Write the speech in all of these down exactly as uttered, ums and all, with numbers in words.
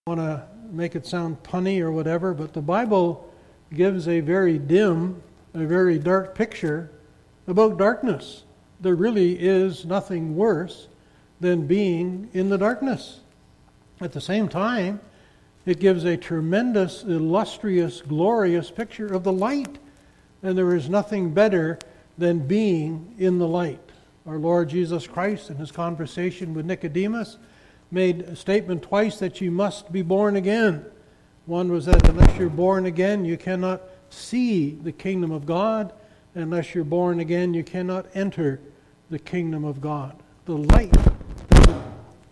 want to make it sound punny or whatever, but the Bible gives a very dim, a very dark picture about darkness. There really is nothing worse than being in the darkness. At the same time, it gives a tremendous, illustrious, glorious picture of the light. And there is nothing better than being in the light. Our Lord Jesus Christ, in his conversation with Nicodemus, made a statement twice that you must be born again. One was that unless you're born again, you cannot see the kingdom of God. Unless you're born again, you cannot enter the kingdom of God. The light. I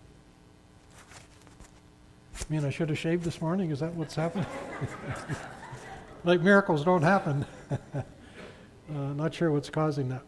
mean, I should have shaved this morning. Is that what's happened? Like miracles don't happen. uh, not sure what's causing that.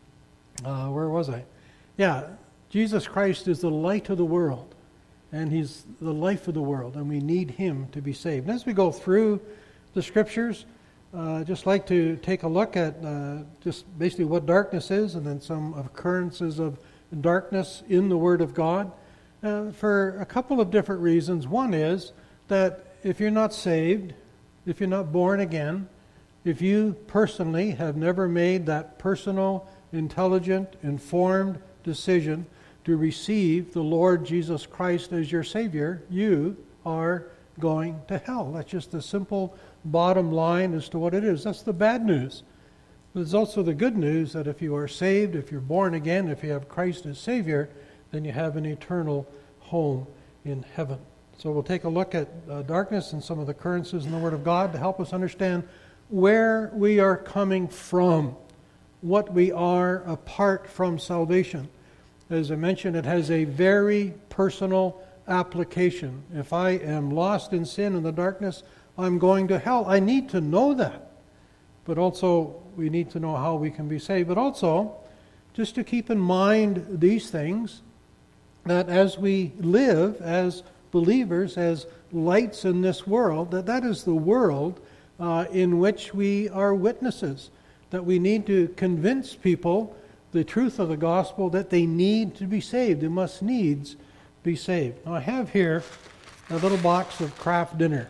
Uh, where was I? Yeah, Jesus Christ is the light of the world. And he's the life of the world, and we need him to be saved. And as we go through the scriptures, uh, just like to take a look at uh, just basically what darkness is, and then some occurrences of darkness in the Word of God, uh, for a couple of different reasons. One is that if you're not saved, if you're not born again, if you personally have never made that personal, intelligent, informed decision to receive the Lord Jesus Christ as your Savior, you are going to hell. That's just the simple bottom line as to what it is. That's the bad news. But there's also the good news that if you are saved, if you're born again, if you have Christ as Savior, then you have an eternal home in heaven. So we'll take a look at uh, darkness and some of the occurrences in the Word of God to help us understand where we are coming from, what we are apart from salvation. As I mentioned, it has a very personal application. If I am lost in sin and the darkness, I'm going to hell. I need to know that. But also, we need to know how we can be saved. But also, just to keep in mind these things, that as we live as believers, as lights in this world, that that is the world uh, in which we are witnesses. That we need to convince people the truth of the gospel, that they need to be saved. They must needs be saved. Now I have here a little box of Kraft Dinner.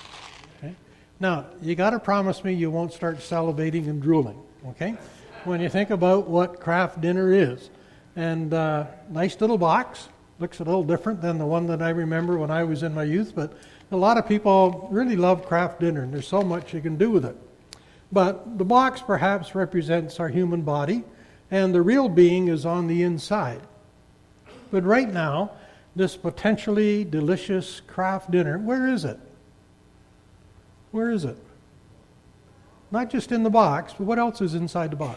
Okay? Now, you got to promise me you won't start salivating and drooling, okay? When you think about what Kraft Dinner is. And uh, nice little box. Looks a little different than the one that I remember when I was in my youth, but a lot of people really love Kraft Dinner, and there's so much you can do with it. But the box perhaps represents our human body, and the real being is on the inside. But right now, this potentially delicious Kraft Dinner, where is it? Where is it? Not just in the box, but what else is inside the box?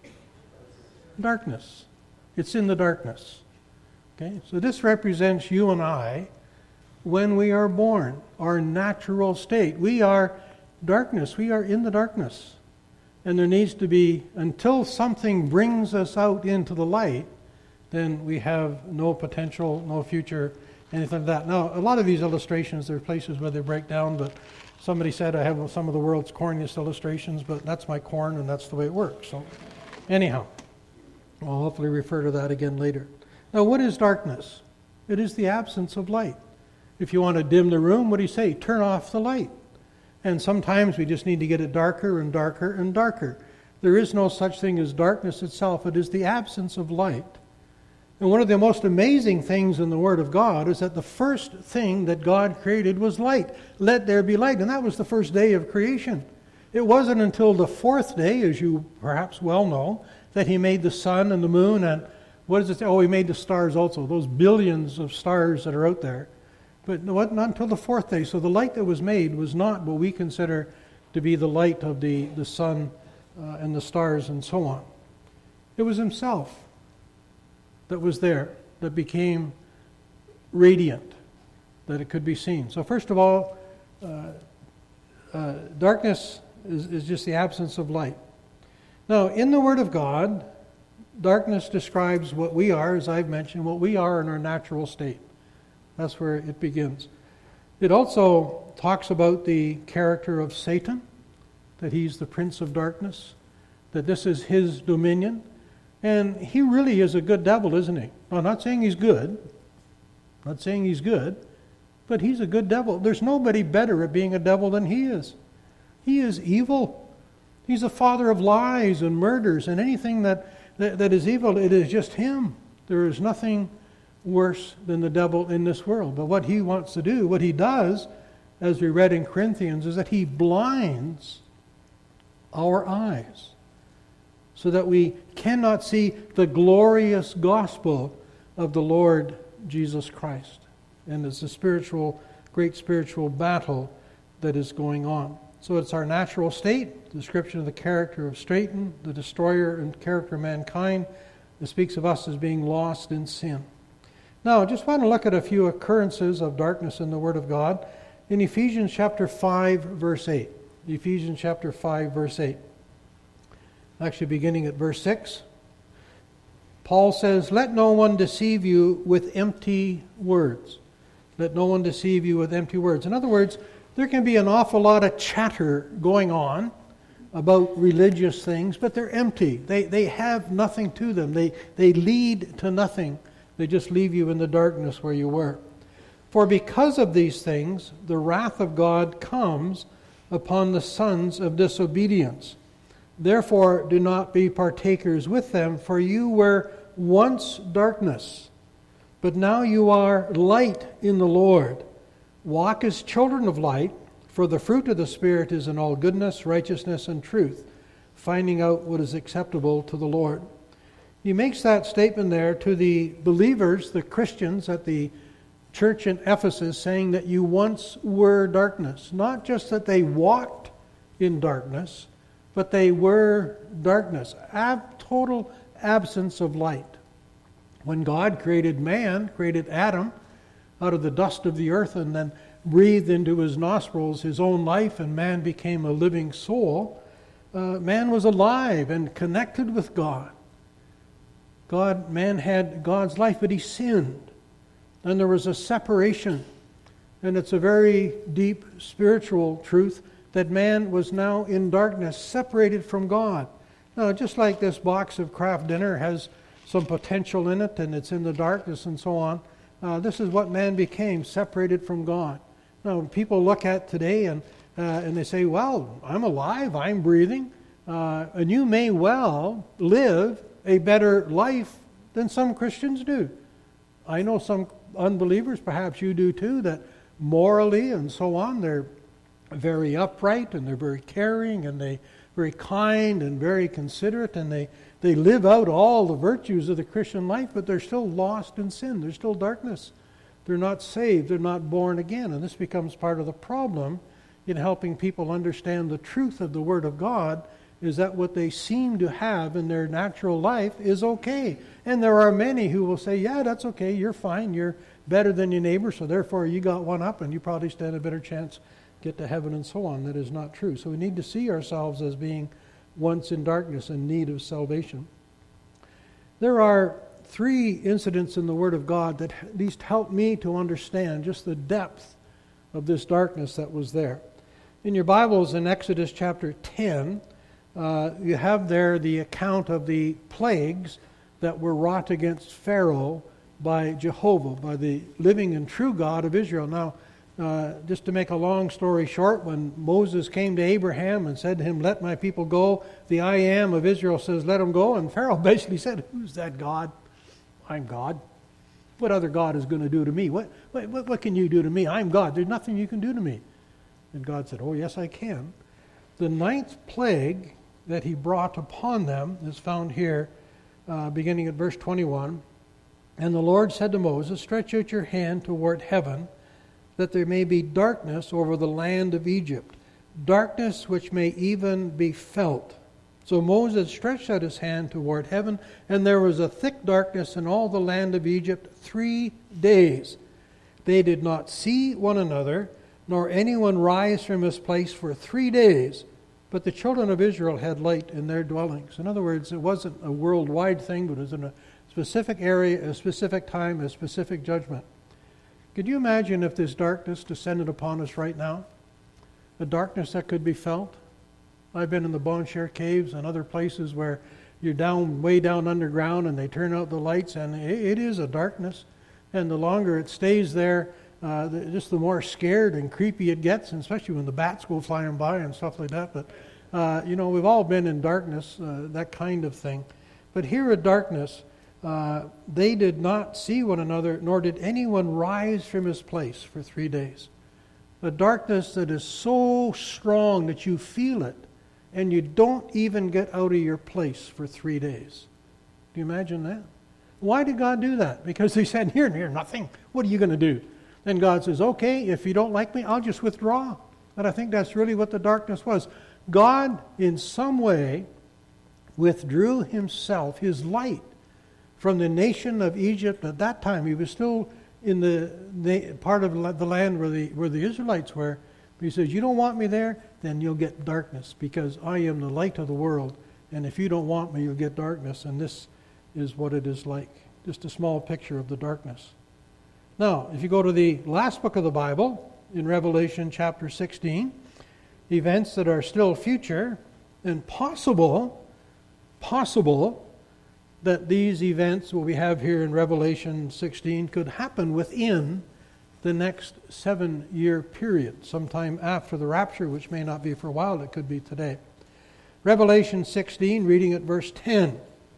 Darkness. It's in the darkness. Okay, so this represents you and I when we are born, our natural state. We are darkness. We are in the darkness. And there needs to be, until something brings us out into the light, then we have no potential, no future, anything like that. Now, a lot of these illustrations, there are places where they break down, but somebody said I have some of the world's corniest illustrations, but that's my corn and that's the way it works. So, anyhow, I'll hopefully refer to that again later. Now, what is darkness? It is the absence of light. If you want to dim the room, what do you say? Turn off the light. And sometimes we just need to get it darker and darker and darker. There is no such thing as darkness itself. It is the absence of light. And one of the most amazing things in the Word of God is that the first thing that God created was light. Let there be light. And that was the first day of creation. It wasn't until the fourth day, as you perhaps well know, that he made the sun and the moon and what does it say? Oh, he made the stars also, those billions of stars that are out there. But not until the fourth day. So the light that was made was not what we consider to be the light of the, the sun uh, and the stars and so on. It was himself that was there, that became radiant, that it could be seen. So first of all, uh, uh, darkness is, is just the absence of light. Now, in the Word of God, darkness describes what we are, as I've mentioned, what we are in our natural state. That's where it begins. It also talks about the character of Satan, that he's the prince of darkness, that this is his dominion. And he really is a good devil, isn't he? I'm not saying he's good. I'm not saying he's good. but he's a good devil. There's nobody better at being a devil than he is. He is evil. He's a father of lies and murders and anything that, that, that is evil. It is just him. There is nothing worse than the devil in this world. But what he wants to do, what he does, as we read in Corinthians, is that he blinds our eyes so that we cannot see the glorious gospel of the Lord Jesus Christ. And it's a spiritual, great spiritual battle that is going on. So it's our natural state, the description of the character of Satan, the destroyer and character of mankind. It speaks of us as being lost in sin. Now, I just want to look at a few occurrences of darkness in the Word of God. In Ephesians chapter five, verse eight. Ephesians chapter five, verse eight. Actually beginning at verse six. Paul says, "Let no one deceive you with empty words." Let no one deceive you with empty words. In other words, there can be an awful lot of chatter going on about religious things, but they're empty. They they have nothing to them. They they lead to nothing. They just leave you in the darkness where you were. For because of these things, the wrath of God comes upon the sons of disobedience. Therefore, do not be partakers with them, for you were once darkness, but now you are light in the Lord. Walk as children of light, for the fruit of the Spirit is in all goodness, righteousness, and truth, finding out what is acceptable to the Lord. He makes that statement there to the believers, the Christians at the church in Ephesus, saying that you once were darkness. Not just that they walked in darkness, but they were darkness. Ab- total absence of light. When God created man, created Adam out of the dust of the earth and then breathed into his nostrils his own life, and man became a living soul, uh, man was alive and connected with God. God, man had God's life, but he sinned. And there was a separation. And it's a very deep spiritual truth that man was now in darkness, separated from God. Now, just like this box of Kraft Dinner has some potential in it, and it's in the darkness and so on, uh, this is what man became, separated from God. Now, people look at today and uh, and they say, well, I'm alive, I'm breathing, uh, and you may well live a better life than some Christians do. I know some unbelievers, perhaps you do too, that morally and so on, they're very upright and they're very caring and they very kind and very considerate, and they, they live out all the virtues of the Christian life, but they're still lost in sin. There's still darkness. They're not saved. They're not born again. And this becomes part of the problem in helping people understand the truth of the Word of God, is that what they seem to have in their natural life is okay. And there are many who will say, yeah, that's okay, you're fine, you're better than your neighbor, so therefore you got one up and you probably stand a better chance get to heaven and so on. That is not true. So we need to see ourselves as being once in darkness in need of salvation. There are three incidents in the Word of God that at least help me to understand just the depth of this darkness that was there. In your Bibles, in Exodus chapter ten, uh, you have there the account of the plagues that were wrought against Pharaoh by Jehovah, by the living and true God of Israel. Now, uh, just to make a long story short, when Moses came to Abraham and said to him, let my people go, the I am of Israel says, let them go. And Pharaoh basically said, who's that God? I'm God. What other God is going to do to me? What, what, what can you do to me? I'm God. There's nothing you can do to me. And God said, oh, yes, I can. The ninth plague that he brought upon them is found here, uh, beginning at verse twenty-one. And the Lord said to Moses, stretch out your hand toward heaven, that there may be darkness over the land of Egypt, darkness which may even be felt. So Moses stretched out his hand toward heaven, and there was a thick darkness in all the land of Egypt three days. They did not see one another, nor anyone rise from his place for three days. But the children of Israel had light in their dwellings. In other words, it wasn't a worldwide thing, but it was in a specific area, a specific time, a specific judgment. Could you imagine if this darkness descended upon us right now? A darkness that could be felt? I've been in the Bon Cher Caves and other places where you're down, way down underground, and they turn out the lights, and it is a darkness. And the longer it stays there, uh, the, just the more scared and creepy it gets, and especially when the bats go flying by and stuff like that. But, uh, you know, we've all been in darkness, uh, that kind of thing. But here at darkness, uh, they did not see one another, nor did anyone rise from his place for three days. A darkness that is so strong that you feel it, and you don't even get out of your place for three days. Do you imagine that? Why did God do that? Because they said, here, here, nothing. What are you going to do? Then God says, okay, if you don't like me, I'll just withdraw. And I think that's really what the darkness was. God, in some way, withdrew himself, his light, from the nation of Egypt. At that time, he was still in the, the part of the land where the, where the Israelites were. But he says, you don't want me there? Then you'll get darkness, because I am the light of the world. And if you don't want me, you'll get darkness. And this is what it is like. Just a small picture of the darkness. Now, if you go to the last book of the Bible, in Revelation chapter sixteen, events that are still future and possible, possible that these events, what we have here in Revelation sixteen, could happen within the next seven-year period, sometime after the rapture, which may not be for a while, it could be today. Revelation sixteen, reading at verse ten.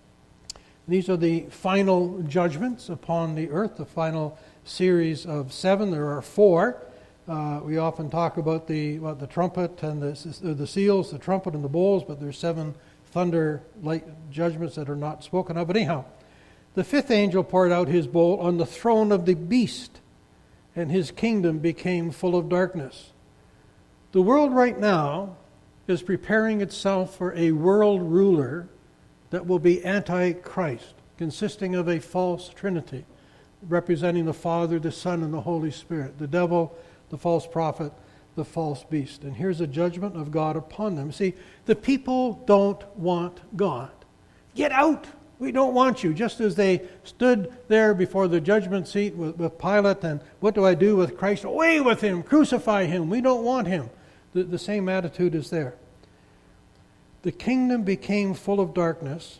These are the final judgments upon the earth, the final series of seven. There are four. Uh, we often talk about the what, the trumpet and the, the seals, the trumpet and the bowls, but there's seven thunder-like judgments that are not spoken of. But anyhow, the fifth angel poured out his bowl on the throne of the beast, and his kingdom became full of darkness. The world right now is preparing itself for a world ruler that will be Antichrist, consisting of a false trinity, representing the Father, the Son, and the Holy Spirit, the devil, the false prophet, the false beast. And here's a judgment of God upon them. See, the people don't want God. Get out! We don't want you. Just as they stood there before the judgment seat with, with Pilate, and what do I do with Christ? Away with him! Crucify him! We don't want him. The, the same attitude is there. The kingdom became full of darkness,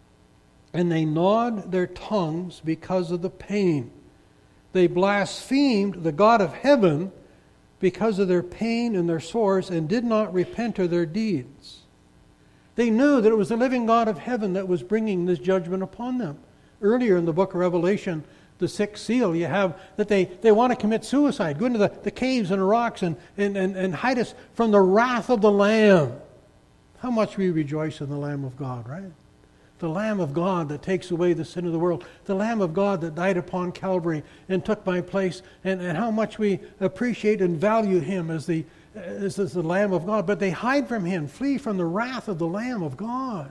and they gnawed their tongues because of the pain. They blasphemed the God of heaven because of their pain and their sores, and did not repent of their deeds. They knew that it was the living God of heaven that was bringing this judgment upon them. Earlier in the book of Revelation, the sixth seal, you have that they, they want to commit suicide, go into the, the caves and the rocks and, and, and, and hide us from the wrath of the Lamb. How much we rejoice in the Lamb of God, right? The Lamb of God that takes away the sin of the world. The Lamb of God that died upon Calvary and took my place. And, and how much we appreciate and value him as the, as, as the Lamb of God. But they hide from him, flee from the wrath of the Lamb of God.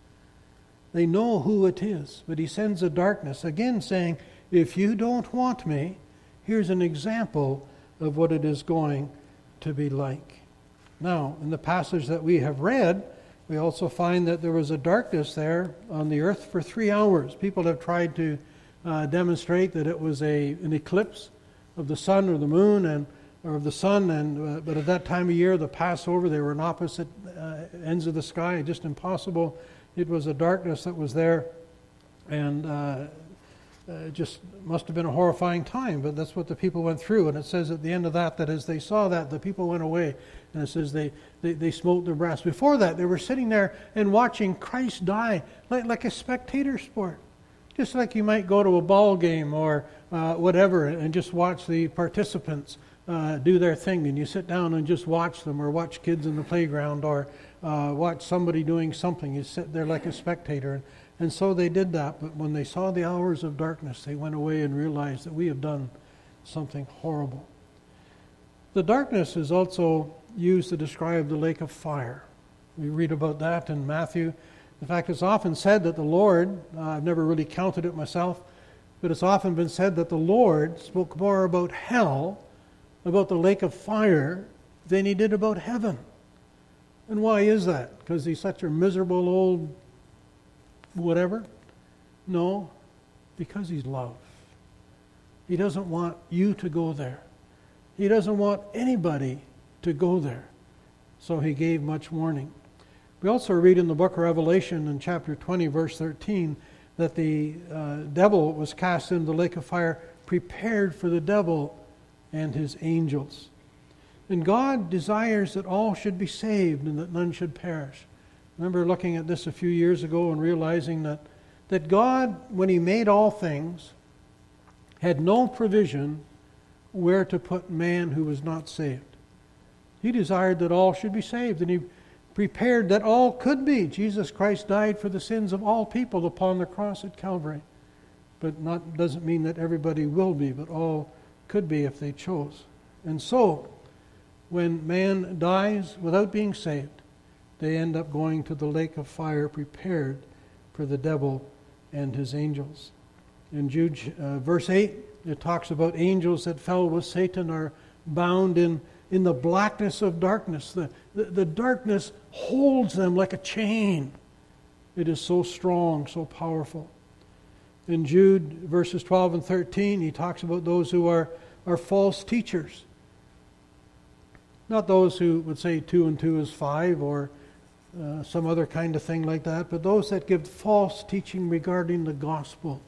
They know who it is. But he sends a darkness, again saying, if you don't want me, here's an example of what it is going to be like. Now, in the passage that we have read, we also find that there was a darkness there on the earth for three hours. People have tried to uh, demonstrate that it was a an eclipse of the sun or the moon, and or of the sun. And uh, but at that time of year, the Passover, they were on opposite uh, ends of the sky, just impossible. It was a darkness that was there, and uh, uh, just must have been a horrifying time. But that's what the people went through. And it says at the end of that, that as they saw that, the people went away. And it says they, they, they smote their breasts. Before that, they were sitting there and watching Christ die like, like a spectator sport. Just like you might go to a ball game or uh, whatever and just watch the participants uh, do their thing. And you sit down and just watch them, or watch kids in the playground, or uh, watch somebody doing something. You sit there like a spectator. And, and so they did that. But when they saw the hours of darkness, they went away and realized that we have done something horrible. The darkness is also used to describe the lake of fire. We read about that in Matthew. In fact, it's often said that the Lord, uh, I've never really counted it myself, but it's often been said that the Lord spoke more about hell, about the lake of fire, than he did about heaven. And why is that? Because he's such a miserable old whatever? No, because he's love. He doesn't want you to go there. He doesn't want anybody to go there. So he gave much warning. We also read in the book of Revelation in chapter twenty, verse thirteen, that the uh, devil was cast into the lake of fire, prepared for the devil and his angels. And God desires that all should be saved and that none should perish. I remember looking at this a few years ago and realizing that, that God, when he made all things, had no provision where to put man who was not saved. He desired that all should be saved, and he prepared that all could be. Jesus Christ died for the sins of all people upon the cross at Calvary. But not doesn't mean that everybody will be, but all could be if they chose. And so, when man dies without being saved, they end up going to the lake of fire prepared for the devil and his angels. In Jude uh, verse eight, it talks about angels that fell with Satan are bound in, in the blackness of darkness. The, the, the darkness holds them like a chain. It is so strong, so powerful. In Jude verses twelve and thirteen, he talks about those who are, are false teachers. Not those who would say two and two is five or uh, some other kind of thing like that, but those that give false teaching regarding the gospel,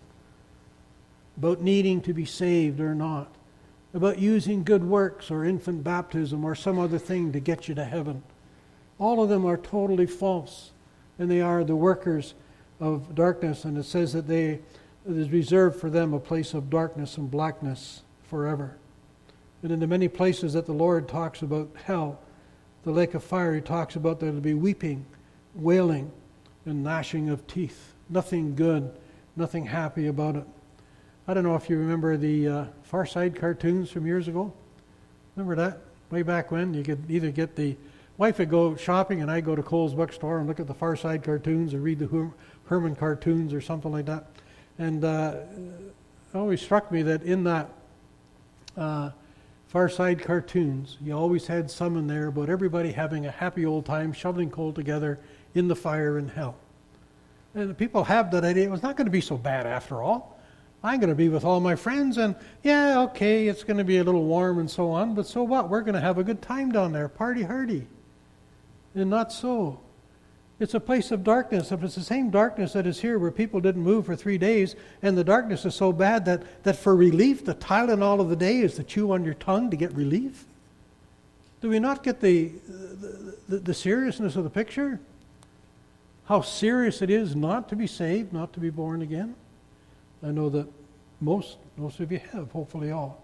about needing to be saved or not, about using good works or infant baptism or some other thing to get you to heaven. All of them are totally false, and they are the workers of darkness, and it says that they, it is reserved for them a place of darkness and blackness forever. And in the many places that the Lord talks about hell, the lake of fire, he talks about there will be weeping, wailing, and gnashing of teeth. Nothing good, nothing happy about it. I don't know if you remember the uh, Far Side cartoons from years ago. Remember that? Way back when, you could either get the wife would go shopping and I'd go to Cole's bookstore and look at the Far Side cartoons or read the Her- Herman cartoons or something like that. And uh, it always struck me that in that uh, Far Side cartoons, you always had some in there about everybody having a happy old time shoveling coal together in the fire in hell. And people have that idea, it was not going to be so bad after all. I'm going to be with all my friends, and yeah, okay, it's going to be a little warm and so on, but so what? We're going to have a good time down there, party hardy. And not so. It's a place of darkness. If it's the same darkness that is here where people didn't move for three days, and the darkness is so bad that, that for relief, the Tylenol of the day is to chew on your tongue to get relief, do we not get the, the, the, the seriousness of the picture? How serious it is not to be saved, not to be born again? I know that most, most of you have, hopefully all.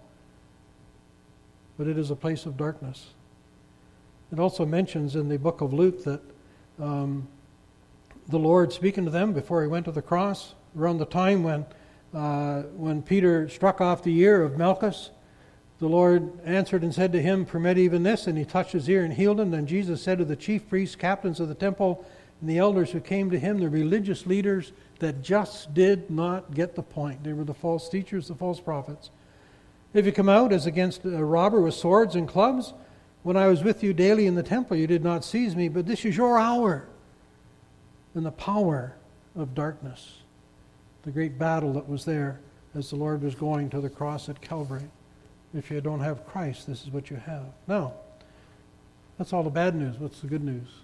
But it is a place of darkness. It also mentions in the book of Luke that um, the Lord speaking to them before he went to the cross, around the time when, uh, when Peter struck off the ear of Malchus, the Lord answered and said to him, "Permit even this," and he touched his ear and healed him. Then Jesus said to the chief priests, captains of the temple, and the elders who came to him, the religious leaders that just did not get the point. They were the false teachers, the false prophets. "If you come out as against a robber with swords and clubs, when I was with you daily in the temple, you did not seize me, but this is your hour." And the power of darkness, the great battle that was there as the Lord was going to the cross at Calvary. If you don't have Christ, this is what you have. Now, that's all the bad news. What's the good news?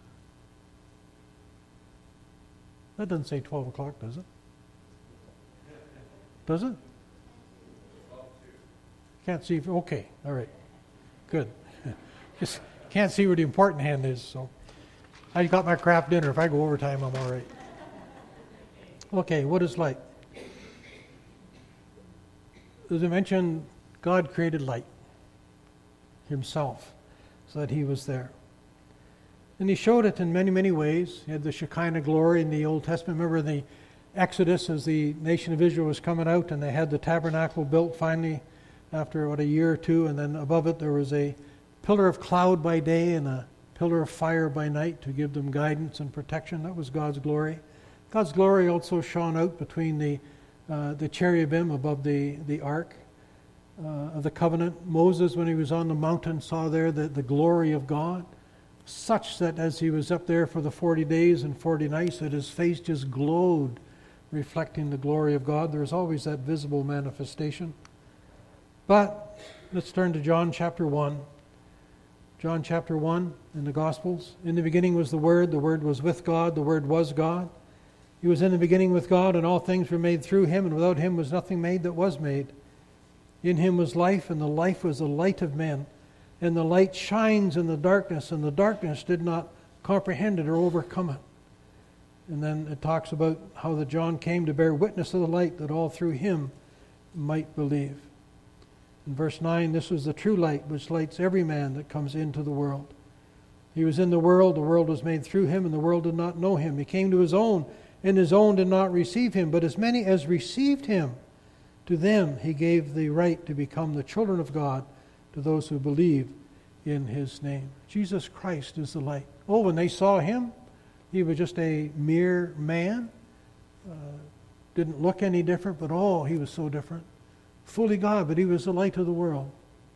That doesn't say twelve o'clock, does it? Does it? Can't see. Okay, all right. Good. Just can't see where the important hand is, so I got my craft dinner. If I go overtime, I'm all right. Okay, what is light? As I mentioned, God created light himself so that he was there. And he showed it in many, many ways. He had the Shekinah glory in the Old Testament. Remember the Exodus as the nation of Israel was coming out, and they had the tabernacle built finally after, what, a year or two, and then above it there was a pillar of cloud by day and a pillar of fire by night to give them guidance and protection. That was God's glory. God's glory also shone out between the uh, the cherubim above the, the ark uh, of the covenant. Moses, when he was on the mountain, saw there the, the glory of God, such that as he was up there for the forty days and forty nights, that his face just glowed, reflecting the glory of God. There's always that visible manifestation. But let's turn to John chapter one. John chapter one in the Gospels. In the beginning was the Word, the Word was with God, the Word was God. He was in the beginning with God, and all things were made through him, and without him was nothing made that was made. In him was life, and the life was the light of men. And the light shines in the darkness, and the darkness did not comprehend it or overcome it. And then it talks about how that John came to bear witness of the light, that all through him might believe. In verse nine, this was the true light, which lights every man that comes into the world. He was in the world, the world was made through him, and the world did not know him. He came to his own, and his own did not receive him. But as many as received him, to them he gave the right to become the children of God, to those who believe in his name. Jesus Christ is the light. Oh, when they saw him, he was just a mere man. Uh, didn't look any different, but oh, he was so different. Fully God, but he was the light of the world.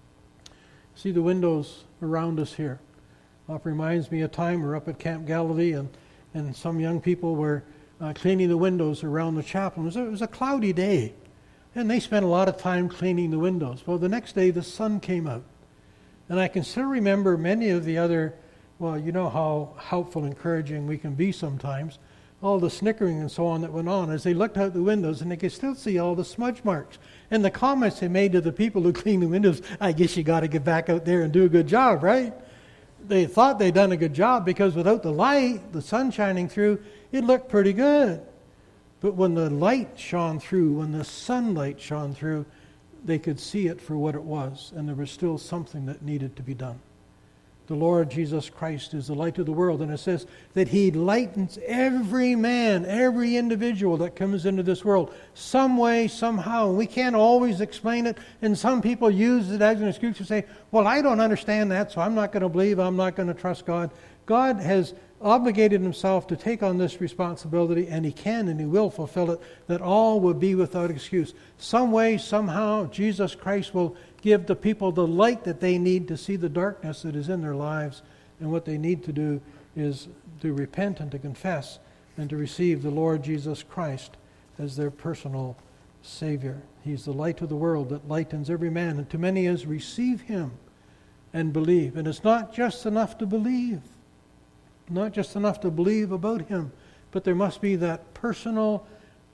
See the windows around us here. It reminds me of a time we're up at Camp Galilee, and, and some young people were uh, cleaning the windows around the chapel. It was, a, it was a cloudy day, and they spent a lot of time cleaning the windows. Well, the next day the sun came out, and I can still remember many of the other, well, you know how helpful, encouraging we can be sometimes, all the snickering and so on that went on as they looked out the windows, and they could still see all the smudge marks. And the comments they made to the people who cleaned the windows, I guess you got to get back out there and do a good job, right? They thought they'd done a good job because without the light, the sun shining through, it looked pretty good. But when the light shone through, when the sunlight shone through, they could see it for what it was, and there was still something that needed to be done. The Lord Jesus Christ is the light of the world, and it says that he lightens every man, every individual that comes into this world, some way, somehow. We can't always explain it, and some people use it as an excuse to say, well, I don't understand that, so I'm not going to believe, I'm not going to trust God. God has obligated himself to take on this responsibility, and he can and he will fulfill it, that all will be without excuse. Some way, somehow, Jesus Christ will give the people the light that they need to see the darkness that is in their lives, and what they need to do is to repent and to confess and to receive the Lord Jesus Christ as their personal Savior. He's the light of the world that lightens every man, and to many as receive him and believe. And it's not just enough to believe, not just enough to believe about him, but there must be that personal,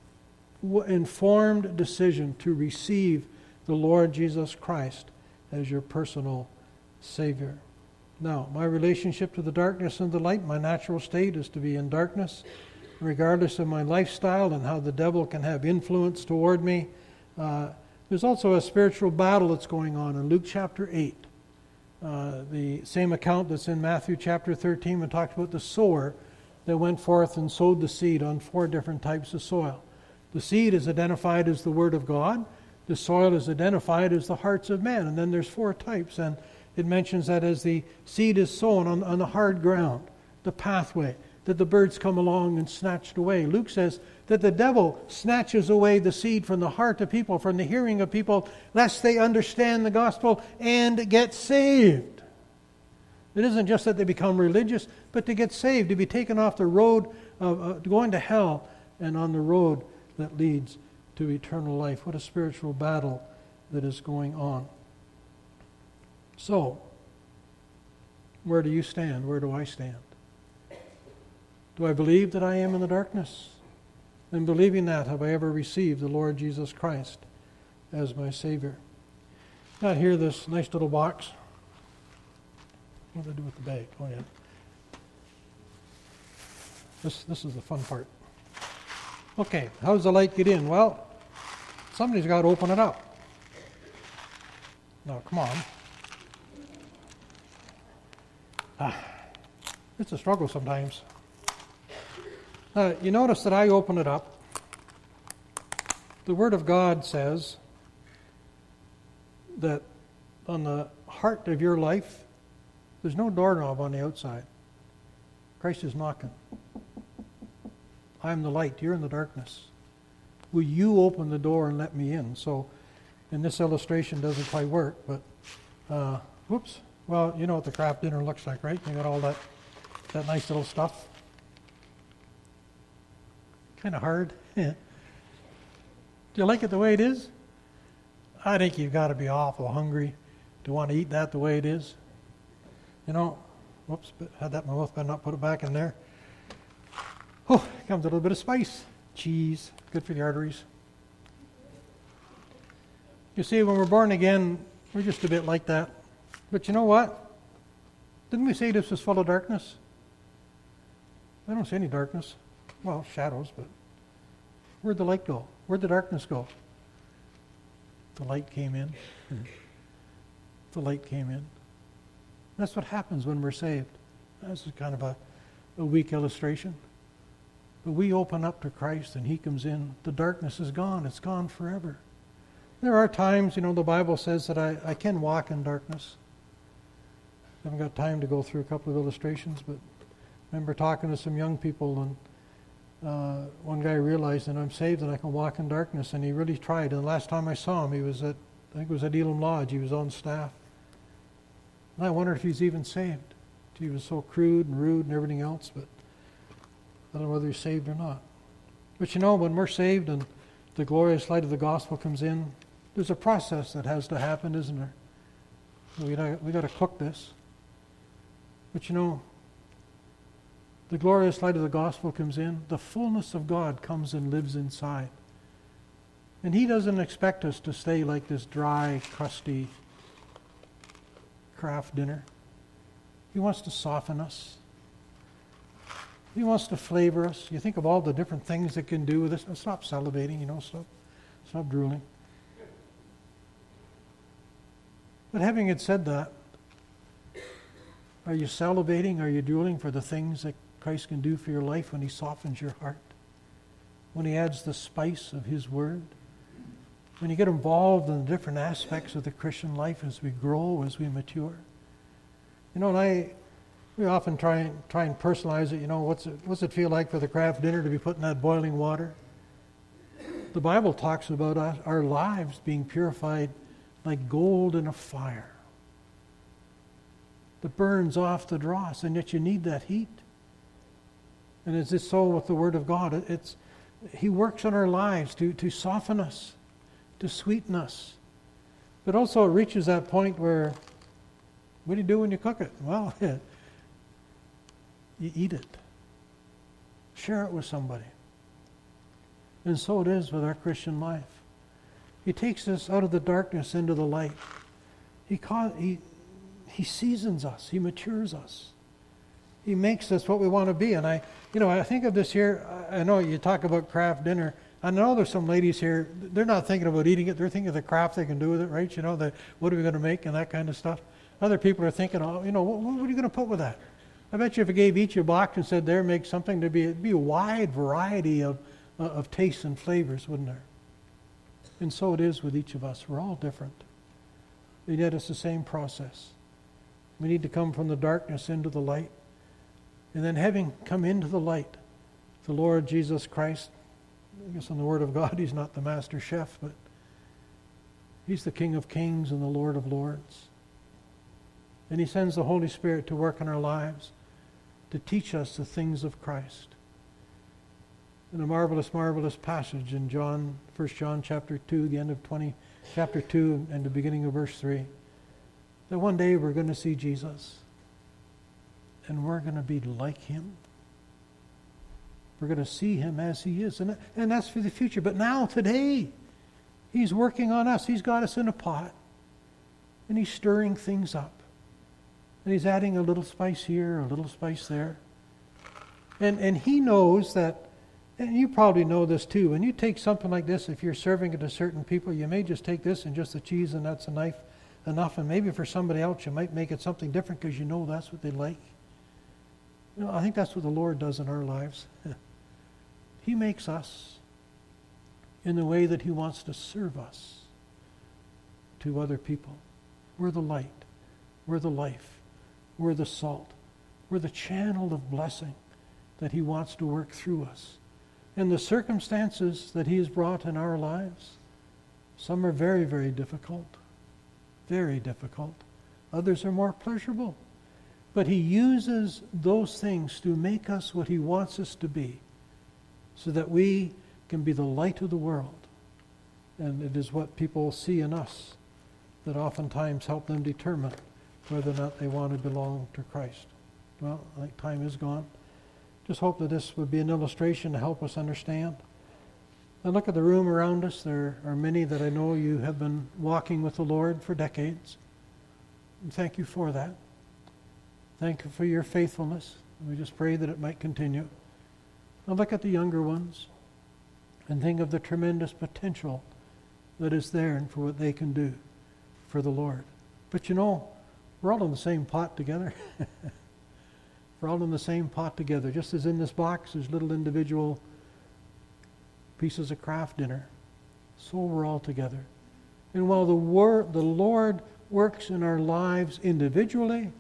informed decision to receive the Lord Jesus Christ as your personal Savior. Now, my relationship to the darkness and the light, my natural state is to be in darkness, regardless of my lifestyle and how the devil can have influence toward me. Uh, there's also a spiritual battle that's going on in Luke chapter eight. Uh, the same account that's in Matthew chapter thirteen, when it talks about the sower that went forth and sowed the seed on four different types of soil. The seed is identified as the Word of God. The soil is identified as the hearts of men. And then there's four types, and it mentions that as the seed is sown on, on the hard ground, the pathway, that the birds come along and snatch it away. Luke says that the devil snatches away the seed from the heart of people, from the hearing of people, lest they understand the gospel and get saved. It isn't just that they become religious, but to get saved, to be taken off the road of uh, going to hell and on the road that leads to eternal life. What a spiritual battle that is going on. So, where do you stand? Where do I stand? Do I believe that I am in the darkness? In believing that, have I ever received the Lord Jesus Christ as my Savior? Got here this nice little box. What do I do with the bag? Oh yeah. This this is the fun part. Okay, how does the light get in? Well, somebody's got to open it up. No, come on. Ah, it's a struggle sometimes. Uh, you notice that I open it up. The Word of God says that on the heart of your life, there's no doorknob on the outside. Christ is knocking. I am the light. You're in the darkness. Will you open the door and let me in? So, in this illustration doesn't quite work, but, uh, whoops. Well, you know what the craft dinner looks like, right? You got all that, that nice little stuff. Kind of hard. Yeah. Do you like it the way it is? I think you've got to be awful hungry to want to eat that the way it is. You know, whoops, had that in my mouth, better not put it back in there. Oh, comes a little bit of spice. Cheese, good for the arteries. You see, when we're born again, we're just a bit like that. But you know what? Didn't we say this was full of darkness? I don't see any darkness. Well, shadows, but where'd the light go? Where'd the darkness go? The light came in. The light came in. That's what happens when we're saved. That's kind of a, a weak illustration. But we open up to Christ and He comes in. The darkness is gone. It's gone forever. There are times, you know, the Bible says that I, I can walk in darkness. I haven't got time to go through a couple of illustrations, but I remember talking to some young people, and uh, one guy realized that I'm saved and I can walk in darkness, and he really tried. And the last time I saw him, he was at, I think it was at Elam Lodge. He was on staff. And I wondered if he's even saved. He was so crude and rude and everything else, but I don't know whether he's saved or not. But you know, when we're saved and the glorious light of the gospel comes in, there's a process that has to happen, isn't there? We got we got to cook this. But you know, the glorious light of the gospel comes in, the fullness of God comes and lives inside. And He doesn't expect us to stay like this dry, crusty craft dinner. He wants to soften us. He wants to flavor us. You think of all the different things it can do with us. Stop salivating, you know, stop, stop drooling. But having it said that, are you salivating? Are you drooling for the things that Christ can do for your life when He softens your heart? When He adds the spice of His Word? When you get involved in the different aspects of the Christian life as we grow, as we mature? You know, and I, we often try and try and personalize it. You know, what's it, what's it feel like for the craft dinner to be put in that boiling water? The Bible talks about our, our lives being purified like gold in a fire that burns off the dross, and yet you need that heat. And it's just so with the Word of God. It, it's He works in our lives to, to soften us, to sweeten us. But also it reaches that point where, what do you do when you cook it? Well, you eat it. Share it with somebody. And so it is with our Christian life. He takes us out of the darkness into the light. He, ca- he, he seasons us. He matures us. He makes us what we want to be. And I, you know, I think of this here. I know you talk about craft dinner. I know there's some ladies here, they're not thinking about eating it. They're thinking of the craft they can do with it, right? You know, the, what are we going to make and that kind of stuff. Other people are thinking, oh, you know, what, what are you going to put with that? I bet you if I gave each a box and said, there, make something, there'd be, it'd be a wide variety of, uh, of tastes and flavors, wouldn't there? And so it is with each of us. We're all different. And yet it's the same process. We need to come from the darkness into the light. And then having come into the light, the Lord Jesus Christ, I guess in the Word of God, He's not the master chef, but He's the King of Kings and the Lord of Lords. And He sends the Holy Spirit to work in our lives, to teach us the things of Christ. In a marvelous, marvelous passage in John, First John chapter two, the end of twenty, chapter two and the beginning of verse three, that one day we're going to see Jesus and we're going to be like Him. We're going to see Him as He is. And, and that's for the future. But now, today, He's working on us. He's got us in a pot. And He's stirring things up. And He's adding a little spice here, a little spice there. And, and He knows that, and you probably know this too, when you take something like this, if you're serving it to certain people, you may just take this and just the cheese and that's a knife enough. And maybe for somebody else, you might make it something different because you know that's what they like. You know, I think that's what the Lord does in our lives. He makes us in the way that He wants to serve us to other people. We're the light. We're the life. We're the salt. We're the channel of blessing that He wants to work through us. And the circumstances that He has brought in our lives, some are very, very difficult. Very difficult. Others are more pleasurable. But He uses those things to make us what He wants us to be, so that we can be the light of the world. And it is what people see in us that oftentimes help them determine whether or not they want to belong to Christ. Well, I think time is gone. Just hope that this would be an illustration to help us understand I look at the room around us. There are many that I know you have been walking with the Lord for decades. And thank you for that. Thank you for your faithfulness. We just pray that it might continue. I look at the younger ones and think of the tremendous potential that is there and for what they can do for the Lord. But you know, we're all in the same pot together. We're all in the same pot together. Just as in this box there's little individual pieces of craft dinner, so we're all together. And while the, wor- the Lord works in our lives individually,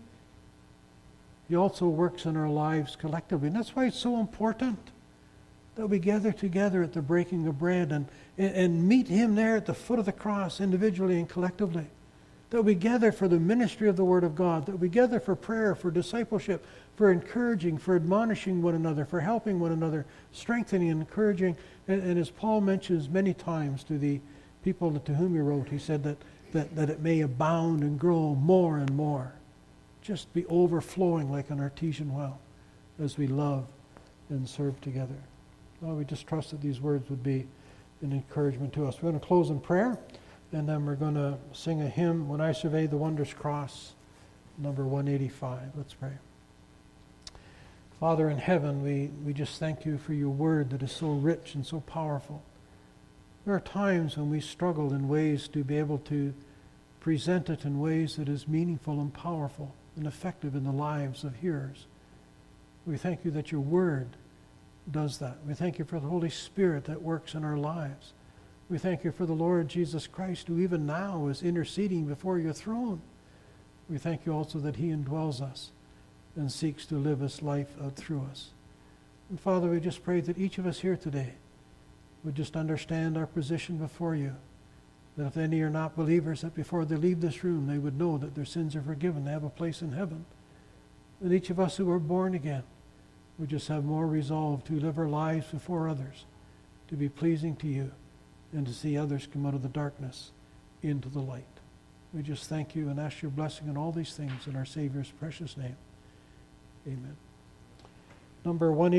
He also works in our lives collectively. And that's why it's so important that we gather together at the breaking of bread and, and, and meet Him there at the foot of the cross individually and collectively. That we gather for the ministry of the Word of God. That we gather for prayer, for discipleship, for encouraging, for admonishing one another, for helping one another, strengthening and encouraging. And, and as Paul mentions many times to the people to whom he wrote, he said that, that, that it may abound and grow more and more. Just be overflowing like an artesian well as we love and serve together. Well, we just trust that these words would be an encouragement to us. We're going to close in prayer, and then we're going to sing a hymn, When I Survey the Wondrous Cross, number one eighty-five. Let's pray. Father in heaven, we, we just thank you for your word that is so rich and so powerful. There are times when we struggle in ways to be able to present it in ways that is meaningful and powerful and effective in the lives of hearers. We thank you that your word does that. We thank you for the Holy Spirit that works in our lives. We thank you for the Lord Jesus Christ, who even now is interceding before your throne. We thank you also that he indwells us and seeks to live his life out through us. And Father, we just pray that each of us here today would just understand our position before you. That if any are not believers, that before they leave this room, they would know that their sins are forgiven. They have a place in heaven. And each of us who are born again would just have more resolve to live our lives before others, to be pleasing to you, and to see others come out of the darkness into the light. We just thank you and ask your blessing on all these things in our Savior's precious name. Amen. Number one.